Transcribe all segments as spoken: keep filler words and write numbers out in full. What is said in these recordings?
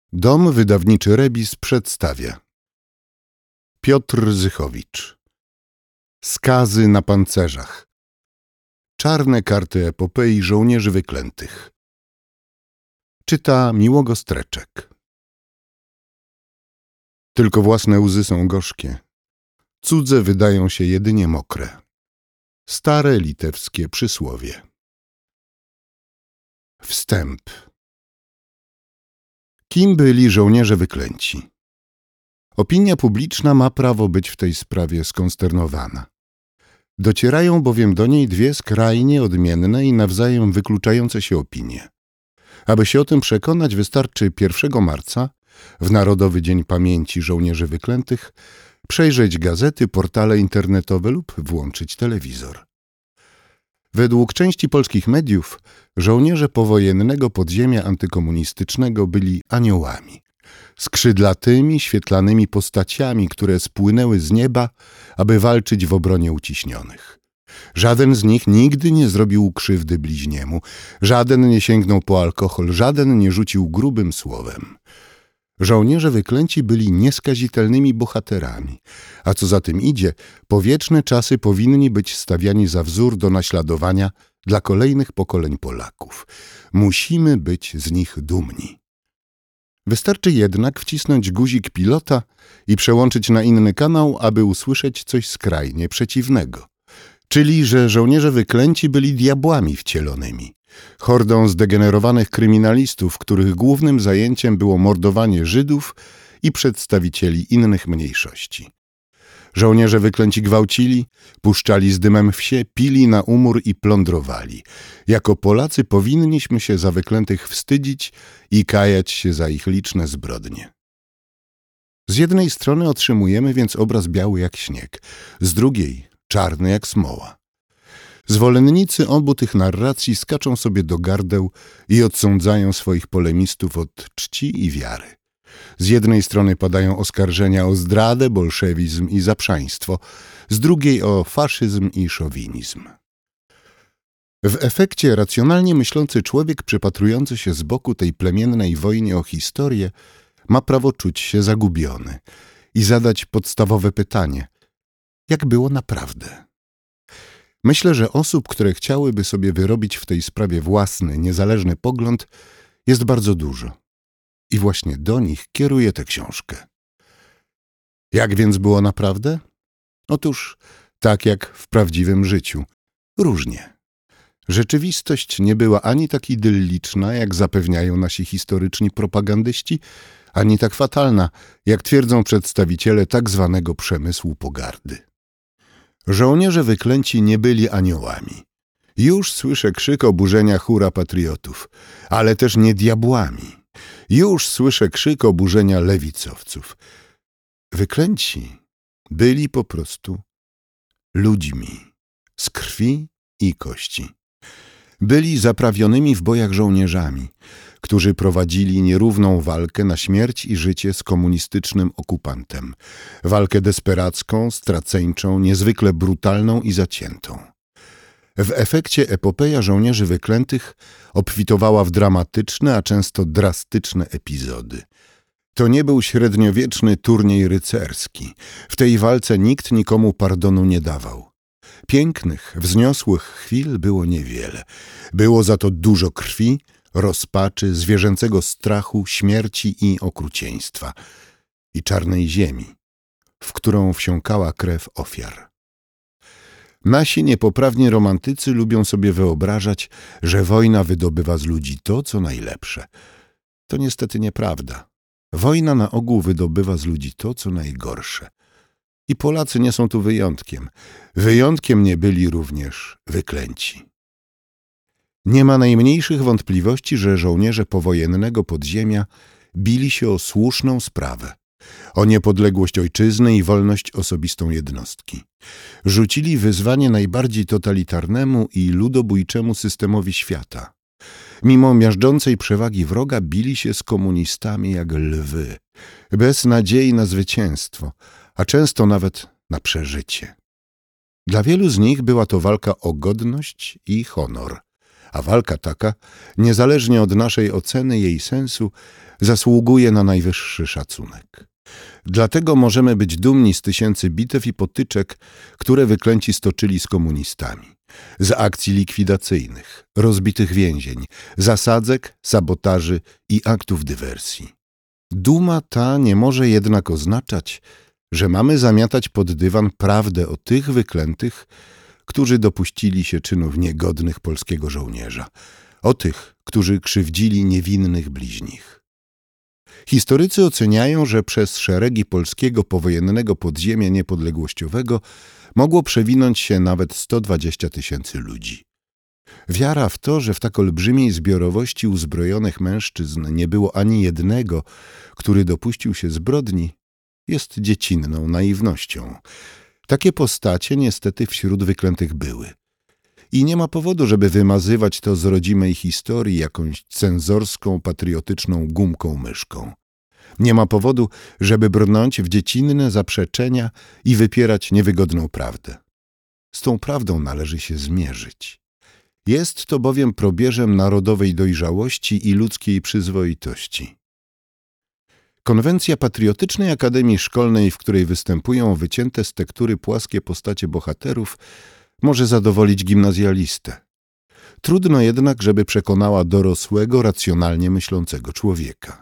Dom wydawniczy Rebis przedstawia Piotr Zychowicz. Skazy na pancerzach. Czarne karty epopei żołnierzy wyklętych. Czyta Miłogo Streczek. Tylko własne łzy są gorzkie. Cudze wydają się jedynie mokre. Stare litewskie przysłowie. Wstęp. Kim byli żołnierze wyklęci? Opinia publiczna ma prawo być w tej sprawie skonsternowana. Docierają bowiem do niej dwie skrajnie odmienne i nawzajem wykluczające się opinie. Aby się o tym przekonać, wystarczy pierwszego marca, w Narodowy Dzień Pamięci Żołnierzy Wyklętych, przejrzeć gazety, portale internetowe lub włączyć telewizor. Według części polskich mediów żołnierze powojennego podziemia antykomunistycznego byli aniołami, skrzydlatymi, świetlanymi postaciami, które spłynęły z nieba, aby walczyć w obronie uciśnionych. Żaden z nich nigdy nie zrobił krzywdy bliźniemu, żaden nie sięgnął po alkohol, żaden nie rzucił grubym słowem. Żołnierze wyklęci byli nieskazitelnymi bohaterami, a co za tym idzie, po wieczne czasy powinni być stawiani za wzór do naśladowania dla kolejnych pokoleń Polaków. Musimy być z nich dumni. Wystarczy jednak wcisnąć guzik pilota i przełączyć na inny kanał, aby usłyszeć coś skrajnie przeciwnego. Czyli, że żołnierze wyklęci byli diabłami wcielonymi. Hordą zdegenerowanych kryminalistów, których głównym zajęciem było mordowanie Żydów i przedstawicieli innych mniejszości. Żołnierze wyklęci gwałcili, puszczali z dymem wsie, pili na umór i plądrowali. Jako Polacy powinniśmy się za wyklętych wstydzić i kajać się za ich liczne zbrodnie. Z jednej strony otrzymujemy więc obraz biały jak śnieg, z drugiej czarny jak smoła. Zwolennicy obu tych narracji skaczą sobie do gardeł i odsądzają swoich polemistów od czci i wiary. Z jednej strony padają oskarżenia o zdradę, bolszewizm i zaprzaństwo, z drugiej o faszyzm i szowinizm. W efekcie racjonalnie myślący człowiek przypatrujący się z boku tej plemiennej wojnie o historię ma prawo czuć się zagubiony i zadać podstawowe pytanie: jak było naprawdę? Myślę, że osób, które chciałyby sobie wyrobić w tej sprawie własny, niezależny pogląd, jest bardzo dużo. I właśnie do nich kieruję tę książkę. Jak więc było naprawdę? Otóż tak jak w prawdziwym życiu. Różnie. Rzeczywistość nie była ani tak idylliczna, jak zapewniają nasi historyczni propagandyści, ani tak fatalna, jak twierdzą przedstawiciele tak zwanego przemysłu pogardy. Żołnierze wyklęci nie byli aniołami. Już słyszę krzyk oburzenia hura patriotów, ale też nie diabłami. Już słyszę krzyk oburzenia lewicowców. Wyklęci byli po prostu ludźmi z krwi i kości. Byli zaprawionymi w bojach żołnierzami, którzy prowadzili nierówną walkę na śmierć i życie z komunistycznym okupantem. Walkę desperacką, straceńczą, niezwykle brutalną i zaciętą. W efekcie epopeja żołnierzy wyklętych obfitowała w dramatyczne, a często drastyczne epizody. To nie był średniowieczny turniej rycerski. W tej walce nikt nikomu pardonu nie dawał. Pięknych, wzniosłych chwil było niewiele. Było za to dużo krwi, rozpaczy, zwierzęcego strachu, śmierci i okrucieństwa. I czarnej ziemi, w którą wsiąkała krew ofiar. Nasi niepoprawni romantycy lubią sobie wyobrażać, że wojna wydobywa z ludzi to, co najlepsze. To niestety nieprawda. Wojna na ogół wydobywa z ludzi to, co najgorsze. I Polacy nie są tu wyjątkiem. Wyjątkiem nie byli również wyklęci. Nie ma najmniejszych wątpliwości, że żołnierze powojennego podziemia bili się o słuszną sprawę, o niepodległość ojczyzny i wolność osobistą jednostki. Rzucili wyzwanie najbardziej totalitarnemu i ludobójczemu systemowi świata. Mimo miażdżącej przewagi wroga bili się z komunistami jak lwy, bez nadziei na zwycięstwo, a często nawet na przeżycie. Dla wielu z nich była to walka o godność i honor, a walka taka, niezależnie od naszej oceny jej sensu, zasługuje na najwyższy szacunek. Dlatego możemy być dumni z tysięcy bitew i potyczek, które wyklęci stoczyli z komunistami, z akcji likwidacyjnych, rozbitych więzień, zasadzek, sabotaży i aktów dywersji. Duma ta nie może jednak oznaczać, że mamy zamiatać pod dywan prawdę o tych wyklętych, którzy dopuścili się czynów niegodnych polskiego żołnierza, o tych, którzy krzywdzili niewinnych bliźnich. Historycy oceniają, że przez szeregi polskiego powojennego podziemia niepodległościowego mogło przewinąć się nawet sto dwadzieścia tysięcy ludzi. Wiara w to, że w tak olbrzymiej zbiorowości uzbrojonych mężczyzn nie było ani jednego, który dopuścił się zbrodni, jest dziecinną naiwnością. Takie postacie niestety wśród wyklętych były. I nie ma powodu, żeby wymazywać to z rodzimej historii jakąś cenzorską, patriotyczną gumką myszką. Nie ma powodu, żeby brnąć w dziecinne zaprzeczenia i wypierać niewygodną prawdę. Z tą prawdą należy się zmierzyć. Jest to bowiem probierzem narodowej dojrzałości i ludzkiej przyzwoitości. Konwencja Patriotycznej Akademii Szkolnej, w której występują wycięte z tektury płaskie postacie bohaterów, może zadowolić gimnazjalistę. Trudno jednak, żeby przekonała dorosłego, racjonalnie myślącego człowieka.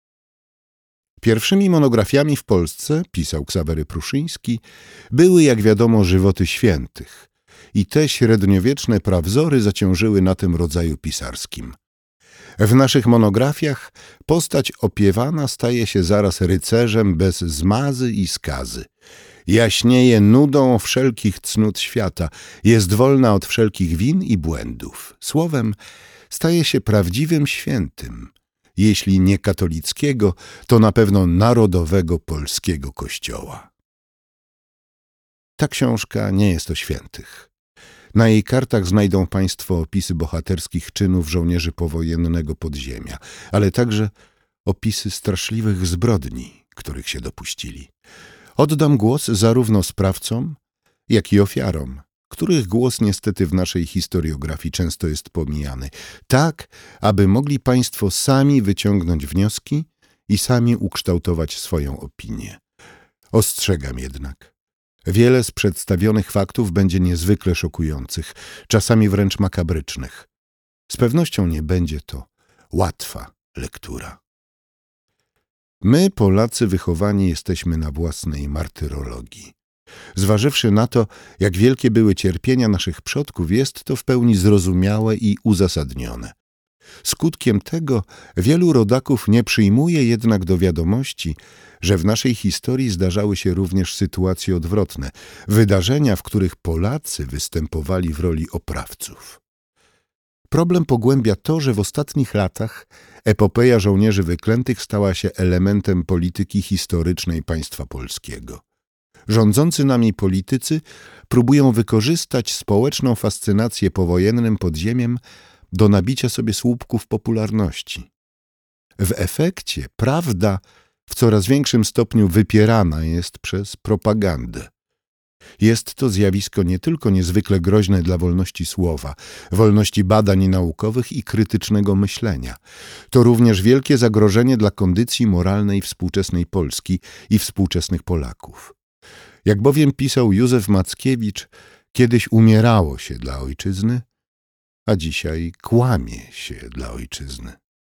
Pierwszymi monografiami w Polsce, pisał Ksawery Pruszyński, były, jak wiadomo, żywoty świętych i te średniowieczne prawzory zaciążyły na tym rodzaju pisarskim. W naszych monografiach postać opiewana staje się zaraz rycerzem bez zmazy i skazy. Jaśnieje nudą wszelkich cnót świata, jest wolna od wszelkich win i błędów. Słowem, staje się prawdziwym świętym. Jeśli nie katolickiego, to na pewno narodowego polskiego kościoła. Ta książka nie jest o świętych. Na jej kartach znajdą Państwo opisy bohaterskich czynów żołnierzy powojennego podziemia, ale także opisy straszliwych zbrodni, których się dopuścili. Oddam głos zarówno sprawcom, jak i ofiarom, których głos niestety w naszej historiografii często jest pomijany, tak, aby mogli Państwo sami wyciągnąć wnioski i sami ukształtować swoją opinię. Ostrzegam jednak, wiele z przedstawionych faktów będzie niezwykle szokujących, czasami wręcz makabrycznych. Z pewnością nie będzie to łatwa lektura. My, Polacy, wychowani jesteśmy na własnej martyrologii. Zważywszy na to, jak wielkie były cierpienia naszych przodków, jest to w pełni zrozumiałe i uzasadnione. Skutkiem tego wielu rodaków nie przyjmuje jednak do wiadomości, że w naszej historii zdarzały się również sytuacje odwrotne, wydarzenia, w których Polacy występowali w roli oprawców. Problem pogłębia to, że w ostatnich latach epopeja żołnierzy wyklętych stała się elementem polityki historycznej państwa polskiego. Rządzący nami politycy próbują wykorzystać społeczną fascynację powojennym podziemiem do nabicia sobie słupków popularności. W efekcie prawda w coraz większym stopniu wypierana jest przez propagandę. Jest to zjawisko nie tylko niezwykle groźne dla wolności słowa, wolności badań naukowych i krytycznego myślenia. To również wielkie zagrożenie dla kondycji moralnej współczesnej Polski i współczesnych Polaków. Jak bowiem pisał Józef Mackiewicz, kiedyś umierało się dla ojczyzny, a dzisiaj kłamie się dla ojczyzny.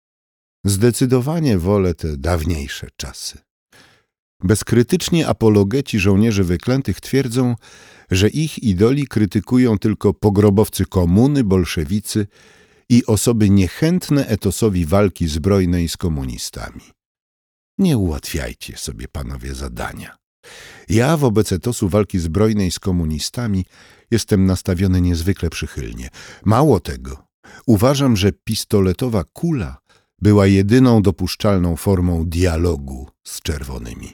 Zdecydowanie wolę te dawniejsze czasy. Bezkrytyczni apologeci żołnierzy wyklętych twierdzą, że ich idoli krytykują tylko pogrobowcy komuny, bolszewicy i osoby niechętne etosowi walki zbrojnej z komunistami. Nie ułatwiajcie sobie, panowie, zadania. Ja wobec etosu walki zbrojnej z komunistami jestem nastawiony niezwykle przychylnie. Mało tego, uważam, że pistoletowa kula była jedyną dopuszczalną formą dialogu z czerwonymi.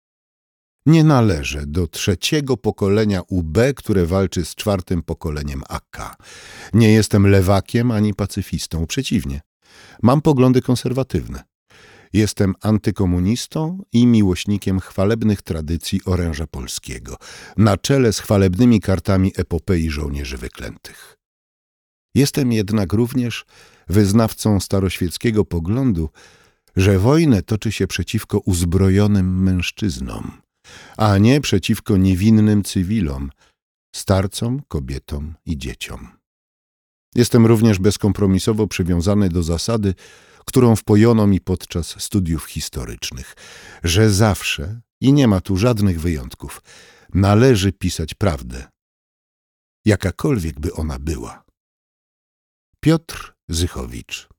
Nie należę do trzeciego pokolenia U B, które walczy z czwartym pokoleniem A K. Nie jestem lewakiem ani pacyfistą, przeciwnie. Mam poglądy konserwatywne. Jestem antykomunistą i miłośnikiem chwalebnych tradycji oręża polskiego, na czele z chwalebnymi kartami epopei żołnierzy wyklętych. Jestem jednak również wyznawcą staroświeckiego poglądu, że wojnę toczy się przeciwko uzbrojonym mężczyznom, a nie przeciwko niewinnym cywilom, starcom, kobietom i dzieciom. Jestem również bezkompromisowo przywiązany do zasady, którą wpojono mi podczas studiów historycznych, że zawsze, i nie ma tu żadnych wyjątków, należy pisać prawdę, jakakolwiek by ona była. Piotr Zychowicz.